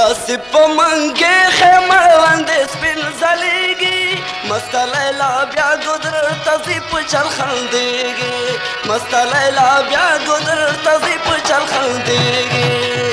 لاسی په منګې خیمه باندې سپین ځلیږي مسته لیلا بیا ګودر ته ځي په چل خندېږي مسته لیلا بیا ګودر ته ځي په چل خندېږي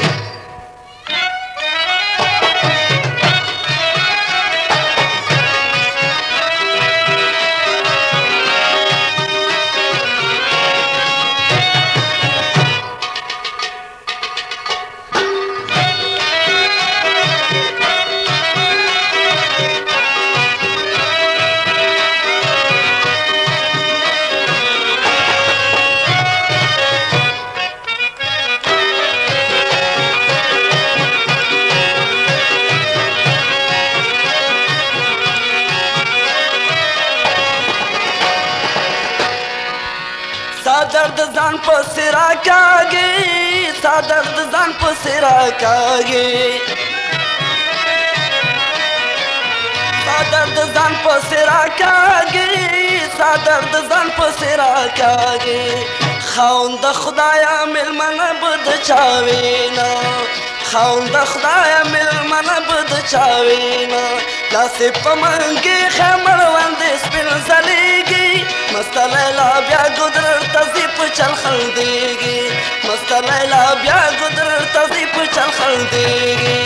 درد ځان پسې راکاږي ستا درد ځان پسې راکاږي ستا درد ځان پسې راکاږي ستا درد ځان پسې راکاږي خاوند خدایا مېلمنه به د چا وینه خاوند خدایا مېلمنه به د چا وینه داسې په منګې خمر باندې سپین ځلیږي مسته لیلا بیا ګودر ته ځي په چل خندېږي مسته لیلا بیا ګودر ته ځي په چل خندېږي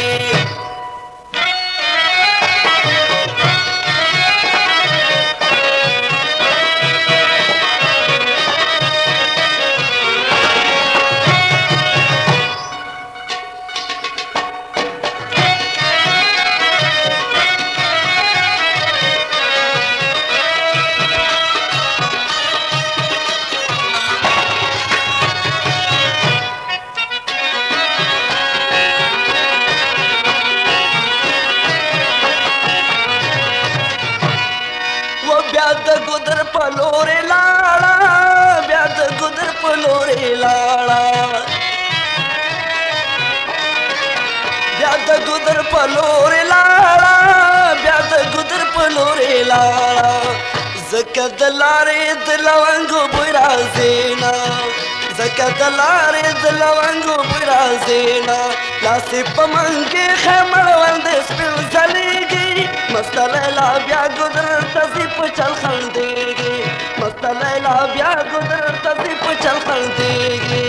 بیا د ګودر په لورې لاړه بیا د ګودر په لورې لاړه بیا د ګودر په لورې لاړه بیا د ګودر په لورې لاړه ځکه د لارې د لونګو بوی راځي نه ځکه د لارې د لونګو بوی راځي نه لاس یې په منګې خمر باندې سپین ځلیږي مسته لیلا بیا ګودر ته ځي په چل خندېږي مسته لیلا بیا ګودر ته ځي په چل خندېږي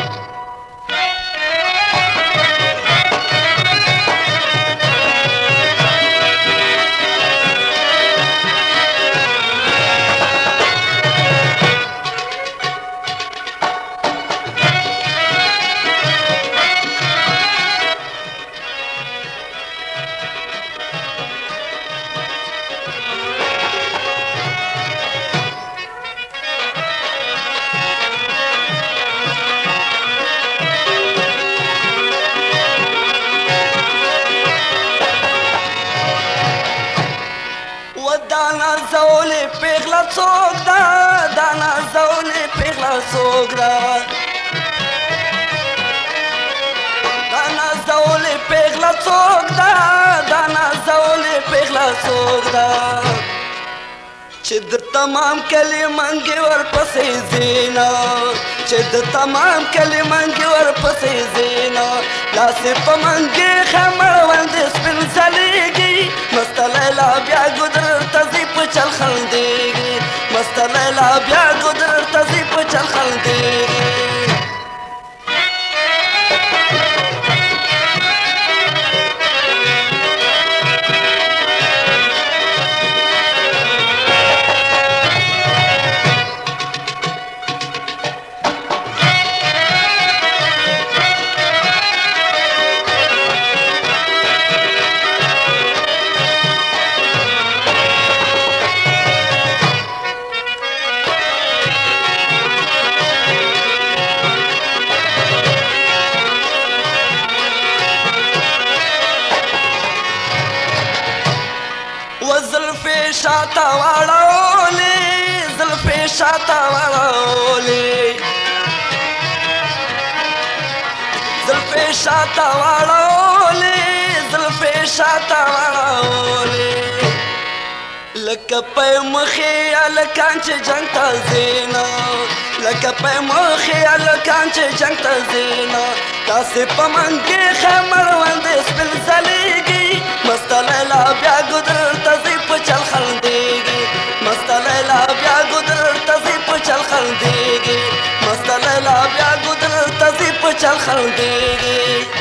دانا زولې پیغله څوک ده دانا زولې پیغله څوک ده دانا زولې پیغله څوک ده دانا زولې پیغله څوک ده چې د تمام کلي منګې ورپسې ځینه چې د تمام کلي منګې ورپسې ځینه لاس یې په منګې خمر باندې سپین ځلیږي مسته لیلا بیا ګودر ته ځي په چل خندېږي مسته لیلا بیا ګودر ته ځي په چل خندېږي زلفې شاته واړولې زلفې شاته واړولې زلفې شاته واړولې زلفې شاته واړولې لکه په مخې هلکان چې جنګ ته ځینه لکه په مخې هلکان چې جنګ ته ځینه داسې په من کې خمر باندې سپین ځلېږي مسته لیلا بیا ګودر ته ځي په چل خندېږي مسته لیلا بیا ګودر ته ځي په چل خندېږي مسته لیلا بیا ګودر ته ځي په چل خندېږي